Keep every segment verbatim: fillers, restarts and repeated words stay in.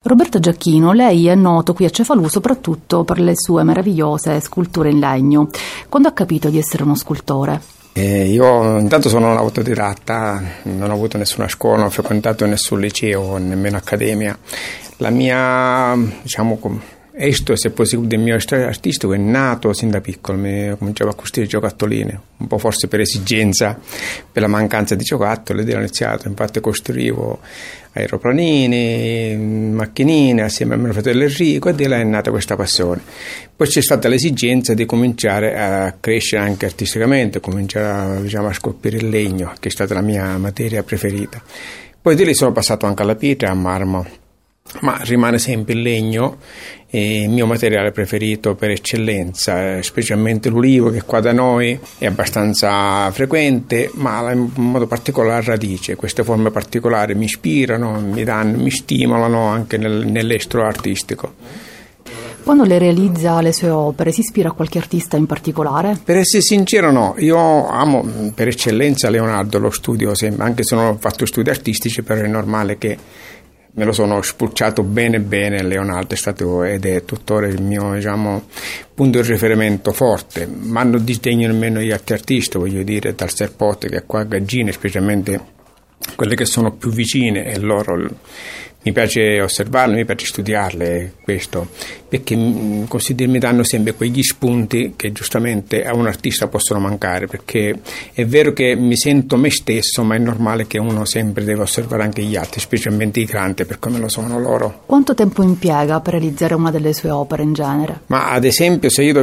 Roberto Giacchino, lei è noto qui a Cefalù soprattutto per le sue meravigliose sculture in legno. Quando ha capito di essere uno scultore? Eh, io intanto sono un autodidatta, non ho avuto nessuna scuola, non ho frequentato nessun liceo, nemmeno accademia. La mia, diciamo, esto, se possibile, del mio storia artistico è nato sin da piccolo. Mi cominciavo a costruire giocattolini, un po' forse per esigenza, per la mancanza di giocattoli, ed ho iniziato, infatti costruivo aeroplanini, macchinine assieme a mio fratello Enrico, e di là è nata questa passione. Poi c'è stata l'esigenza di cominciare a crescere anche artisticamente, cominciare a, diciamo, a scolpire il legno, che è stata la mia materia preferita. Poi di lì sono passato anche alla pietra e al marmo, ma rimane sempre il legno, eh, il mio materiale preferito per eccellenza, eh, specialmente l'ulivo, che qua da noi è abbastanza frequente, ma in modo particolare la radice. Queste forme particolari mi ispirano, mi danno, mi stimolano anche nel, nell'estro artistico. Quando le realizza le sue opere, si ispira a qualche artista in particolare? Per essere sincero no, io amo per eccellenza Leonardo, lo studio sempre, anche se non ho fatto studi artistici, però è normale che me lo sono spulciato bene bene. Leonardo è stato ed è tuttora il mio, diciamo, punto di riferimento forte, ma non disdegno nemmeno gli altri artisti, voglio dire, dal Serpote che è qua a Gaggine, specialmente quelle che sono più vicine, e loro mi piace osservarle, mi piace studiarle, questo, perché così mi danno sempre quegli spunti che giustamente a un artista possono mancare, perché è vero che mi sento me stesso, ma è normale che uno sempre deve osservare anche gli altri, specialmente i grandi, per come lo sono loro. Quanto tempo impiega per realizzare una delle sue opere in genere? Ma ad esempio, se io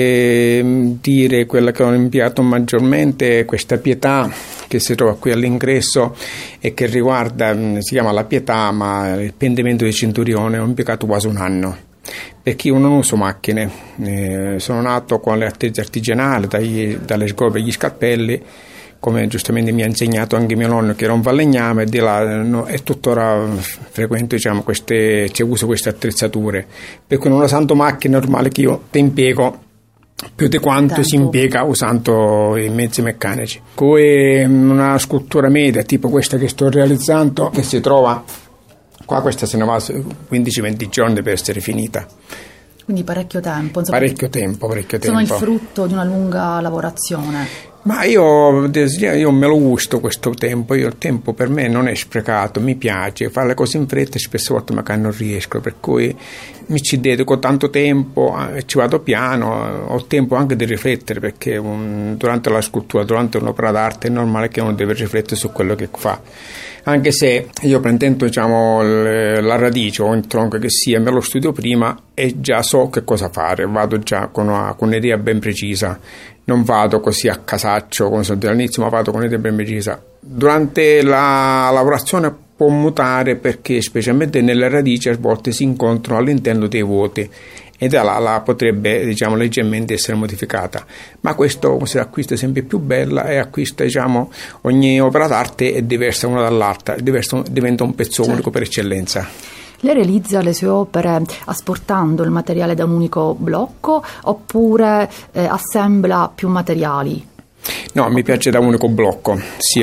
dovessi dire quella che ho impiegato maggiormente, questa Pietà che si trova qui all'ingresso e che riguarda, si chiama La Pietà, ma il pendimento del Centurione, ho impiegato quasi un anno, perché io non uso macchine, eh, sono nato con le attrezzi artigianali, dai, dalle scope agli scalpelli, come giustamente mi ha insegnato anche mio nonno, che era un falegname, e di là no, e tuttora frequento, diciamo, queste, cioè, uso queste attrezzature, per cui non usando macchine è normale che io te impiego più di quanto Tanto. si impiega usando i mezzi meccanici. Come una scultura media tipo questa che sto realizzando, che si trova qua, questa se ne va quindici venti giorni per essere finita. Quindi parecchio tempo. Insomma, parecchio tempo, parecchio tempo. Sono il frutto di una lunga lavorazione. Ma io, io me lo gusto questo tempo, io il tempo per me non è sprecato, mi piace fare le cose in fretta e spesse volte magari non riesco, per cui mi ci dedico tanto tempo, ci vado piano, ho tempo anche di riflettere, perché um, durante la scultura, durante un'opera d'arte è normale che uno deve riflettere su quello che fa. Anche se io prendendo, diciamo, la radice o il tronco che sia, me lo studio prima e già so che cosa fare, vado già con, una, con un'idea ben precisa, non vado così a casaccio come so all'inizio, ma vado con un'idea ben precisa. Durante la lavorazione può mutare, perché specialmente nelle radici a volte si incontrano all'interno dei vuoti, e da là la potrebbe, diciamo, leggermente essere modificata, ma questo si acquista sempre più bella, e acquista, diciamo, ogni opera d'arte è diversa una dall'altra, è diverso, diventa un pezzo certo. unico per eccellenza. Lei realizza le sue opere asportando il materiale da un unico blocco, oppure eh, assembla più materiali? No, mi piace da un unico blocco,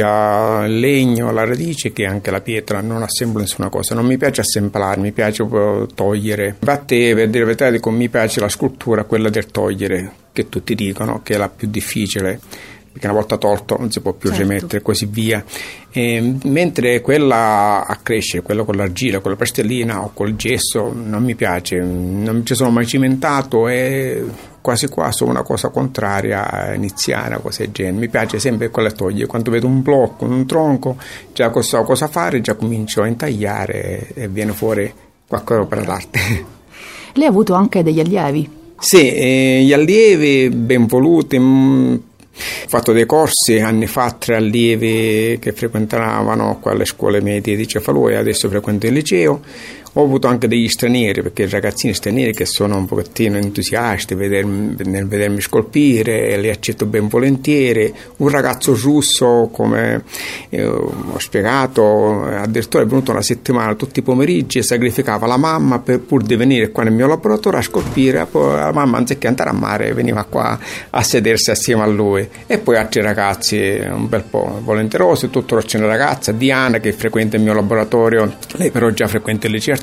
sia il legno, la radice che anche la pietra, non assemblo nessuna cosa, non mi piace assemblare, mi piace togliere. Infatti, per dire la verità, dico, mi piace la scultura, quella del togliere, che tutti dicono che è la più difficile, perché una volta tolto non si può più certo. rimettere e così via, e, mentre quella a crescere, quella con l'argilla, con la pastellina o col gesso, non mi piace, non ci sono mai cimentato, e quasi qua sono una cosa contraria a iniziare una cosa del genere. Mi piace sempre quella togliere, quando vedo un blocco, un tronco, già so cosa fare, già comincio a intagliare e viene fuori qualcosa per l'arte. Lei ha avuto anche degli allievi? Sì, eh, gli allievi ben voluti. Mh, Ho fatto dei corsi anni fa, tre allievi che frequentavano qua alle scuole medie di Cefalù, e adesso frequento il liceo. Ho avuto anche degli stranieri, perché ragazzini stranieri che sono un pochettino entusiasti vedermi, nel vedermi scolpire, e li accetto ben volentieri. Un ragazzo russo, come eh, ho spiegato, addirittura è venuto una settimana tutti i pomeriggi e sacrificava la mamma per pur di venire qua nel mio laboratorio a scolpire. Poi la mamma, anziché andare a mare, veniva qua a sedersi assieme a lui. E poi altri ragazzi un bel po' volenterosi, tuttora c'è una ragazza, Diana, che frequenta il mio laboratorio, lei però già frequenta il liceo artistico,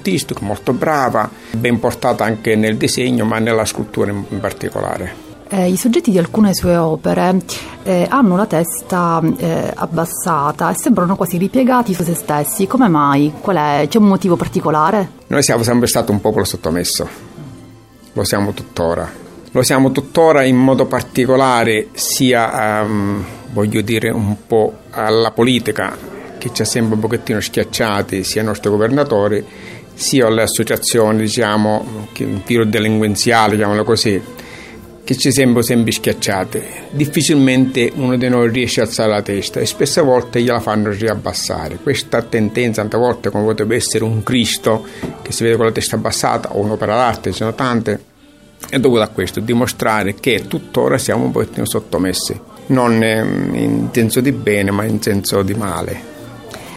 artistico, molto brava, ben portata anche nel disegno, ma nella scultura in, in particolare. Eh, I soggetti di alcune sue opere eh, hanno la testa eh, abbassata e sembrano quasi ripiegati su se stessi. Come mai? Qual è? C'è un motivo particolare? Noi siamo sempre stato un popolo sottomesso, lo siamo tuttora. Lo siamo tuttora in modo particolare sia, um, voglio dire, un po' alla politica, che ci ha sempre un pochettino schiacciati, sia ai nostri governatori, sia alle associazioni, diciamo, tiro delinquenziali, chiamalo così, che ci sembrano sempre schiacciati. Difficilmente uno di noi riesce a alzare la testa e spesse volte gliela fanno riabbassare. Questa tendenza, tante volte, come potrebbe essere un Cristo che si vede con la testa abbassata o un'opera d'arte, ce ne sono tante, è dovuto a questo, dimostrare che tuttora siamo un pochettino sottomessi, non in senso di bene ma in senso di male.